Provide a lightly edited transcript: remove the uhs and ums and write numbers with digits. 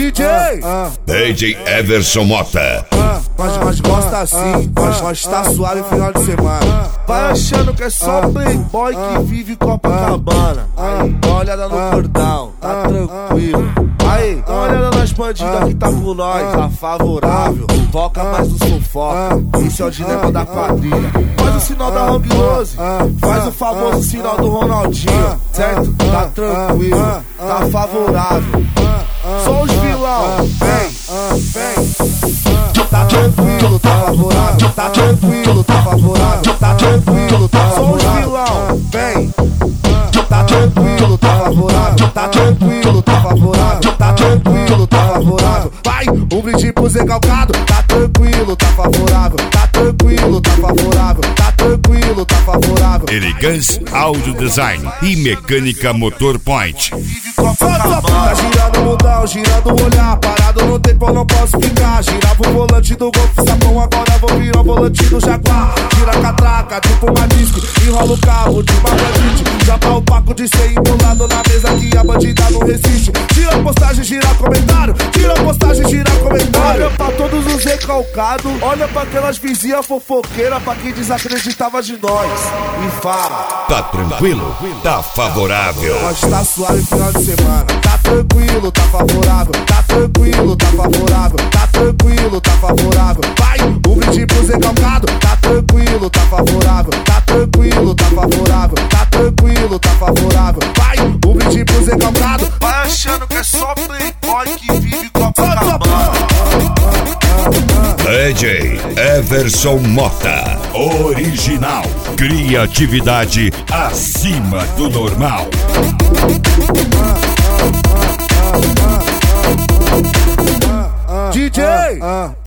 DJ Everson Mota. Mas gosta assim, mas tá suave final de semana. Vai achando que é só playboy que vive Copacabana. Aí, dá uma olhada no cordão, tá tranquilo. Aí, dá uma olhada nas bandidas que tá com nós, tá favorável. Foca mais no sufoca, esse é o dilema da quadrilha. Faz o sinal da Hang Rose, faz o famoso sinal do Ronaldinho, certo? Tá tranquilo, tá favorável. Só os vilão, vem. Tá tranquilo, tá favorável. Tá tranquilo, tá favorável. Tá tranquilo, tá favorável. Só os vilão, vem. Tá tranquilo, tá favorável. Tá tranquilo, tá favorável. Tá tranquilo, tá favorável. Vai, um brinde pro Zé Calcado. Tá tranquilo, tá favorável. Tá tranquilo, tá favorável. Tá tranquilo, tá favorável. Elegance Audio Design e Mecânica Motor Point. Tá girando o mundão, girando o olhar. Parado no tempo eu não posso ficar. Girava o volante do Golf Sapão, agora vou virar o volante do Jaguar. Tira a catraca, tipo uma disco, enrola o carro de uma bandite. Já tá o paco de ser embolado na mesa que a bandida não resiste. Tira a postagem, gira comentário. Tira a postagem, gira comentário. Olha pra todos os recalcados, olha pra aquelas vizinhas fofoqueiras, pra quem desacreditava de nós. E fala: tá tranquilo? Tá favorável. Mas tá suave final de semana. Tá tranquilo, tá favorável. Tá tranquilo, tá favorável. Tá tranquilo, tá favorável. Vai, um brinde pro Zé Calcado. Tá tranquilo, tá favorável. Tá tranquilo, tá favorável. Tá tranquilo, tá favorável. Vai, um brinde pro Zé Calcado. Vai achando que é só playboy que vive Copacabana. DJ Everson Mota. Original. Criatividade acima do normal. DJ